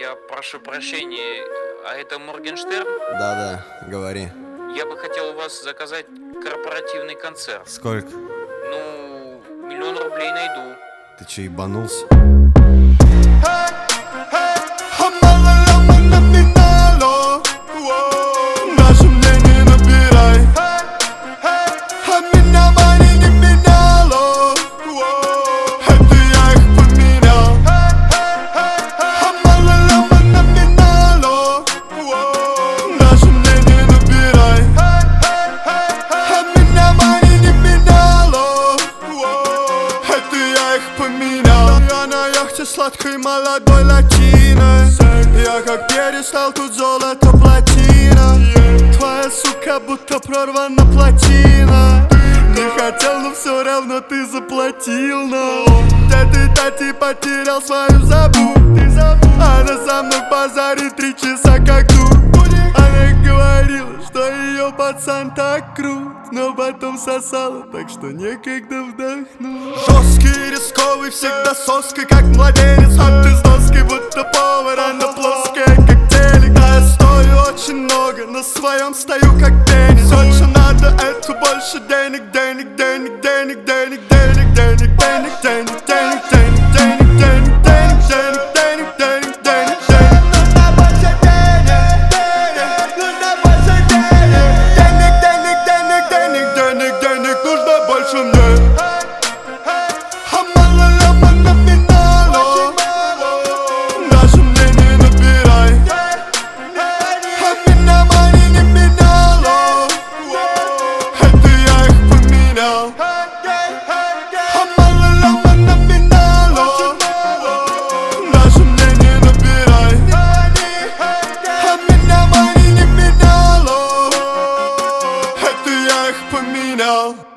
Я прошу прощения, а это Моргенштерн? Да-да, говори. Я бы хотел у вас заказать корпоративный концерт. Сколько? Ну, 1 000 000 рублей найду. Ты че, ебанулся? Я на яхте сладкой молодой латиной. Я как перестал, тут золото плотина. Твоя сука будто прорвана плотина. Не хотел, но все равно ты заплатил, но ты потерял свою забу. Она со мной в базаре 3 часа как дур. Она говорила, что ее пацан так крут, но потом сосала, так что некогда вдохнуть. Жесткий, рисковый, всегда соской, как младенец. А ты с доской, будто повар, она плоская, как телек. Да, я стою очень много, на своем стою, как теннис. Все, что надо, это больше денег, денег, денег, денег, денег, денег, денег, денег, денег, денег, денег, денег, денег, денег, денег, денег, денег, денег. Поменял.